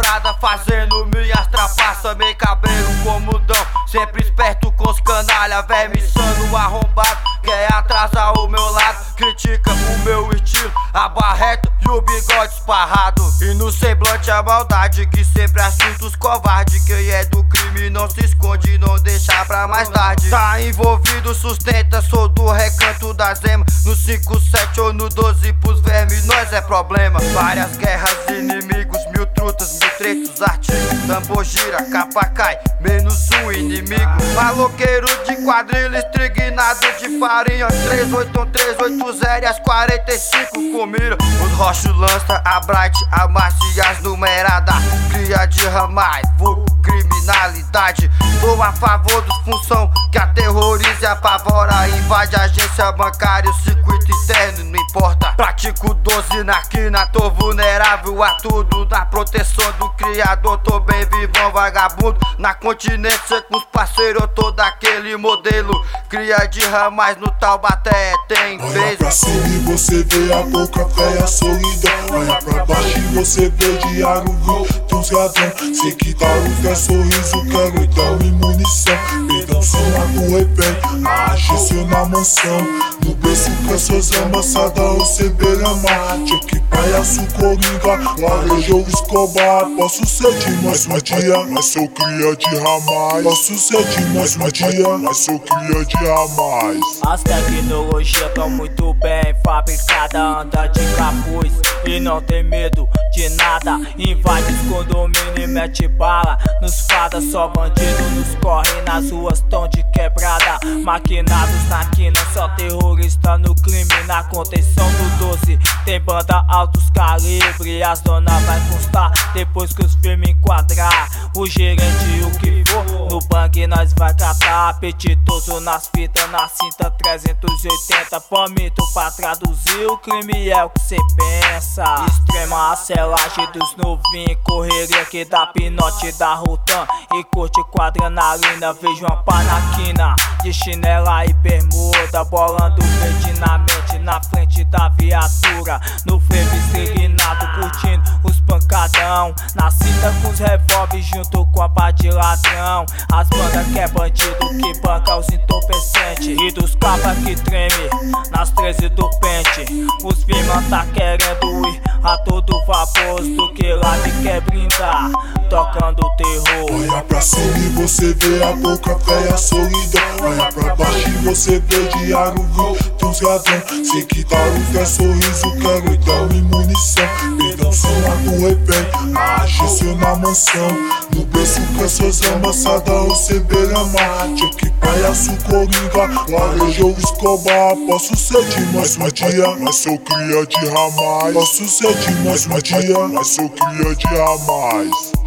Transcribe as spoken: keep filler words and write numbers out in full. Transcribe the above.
quebrada fazendo minhas trapaças. Meio cabreiro como Dão, sempre esperto com os canalha. Verme sano arrombado, quer atrasar o meu lado. Critica o meu estilo, a barreta e o bigode esparrado. E no semblante a maldade que sempre assusta os covardes. Quem é do crime não se esconde, não deixa pra mais tarde. Tá envolvido, sustenta, sou do recanto da Zema. No cinco sete ou no doze pros vermes nós é problema. Várias guerras, inimigos, mil trutas, mil tretos, artigos. Tambor gira, capa cai, menos um inimigo. Maloqueiro de quadrilha, estrignado de farinha. Três oito três oito zero e as quarenta e cinco com mira. Os rochos lança, a Bright, a Marcias numerada. Cria de ramais, vulgo, criminalidade. Sou a favor dos função que aterroriza e apavora. Invade a agência bancária, o circuito interno, não importa. Pratico doze na quina, tô vulnerável a tudo. Na proteção do criador, tô bem vivão, vagabundo. Na continência com os parceiros, eu tô daquele modelo. Cria de ramais no Taubaté, tem beijo. Olha pra cima e você vê a boca velha, a solidão. Olha pra baixo e você vê diário, viu, teus gadão. Sei que dá luz, quer sorriso, quer noitão e munição. Perdão, cima do refém, a agência na mansão. No berço com essas amassadas, você beira-mar. Cheque, palhaço, coringa, larejou, Escobar. Posso ser de mais um dia, mas sou cria de ramais. Posso ser de mais um dia, mas sou cria de ramais. As tecnologias tão muito bem fabricadas, anda de capuz e não tem medo de nada. Invade os condomínios e mete bala nos fada, só bandido nos corre, nas ruas tão de quebrada. Maquinados na quina, só terrorista no crime. Na contenção do doze tem banda altos calibre. As dona vai constar depois que os filmes enquadrar. O gerente o que for, no bang nós vai catar. Apetitoso nas fitas, na cinta trezentos e oitenta. Palmito pra traduzir, o crime é o que cê pensa. Extrema acelagem dos novinhos, correria que dá pinote da Rotan. E curte com adrenalina, vejo uma panaquina de chinela e bermuda, bolando verde na mente, na frente da viatura. No frevo estrignado, curtindo os pancadão. Na cinta com os revólver junto com a pá de ladrão. As bandas que é bandido, que banca os entorpecentes. E dos capas que treme, nas treze do pente. Os firma tá querendo ir a todo vapor, do que lado quer brindar, tocando terror. Olha pra cima e você vê a boca velha, a solidão. Olha pra baixo e você vê diário, viu, teus gadão. Sei que dá luz, quer sorriso, quer noitão e munição. Perdão, cima do refém, a agência na mansão. No berço com essas amassadas, você beira-mar. Cheque, palhaço, coringa, larejou, Escobar. Posso ser de mais um dia, mas sou cria de ramais. Posso ser de mais um dia, mas sou cria de ramais.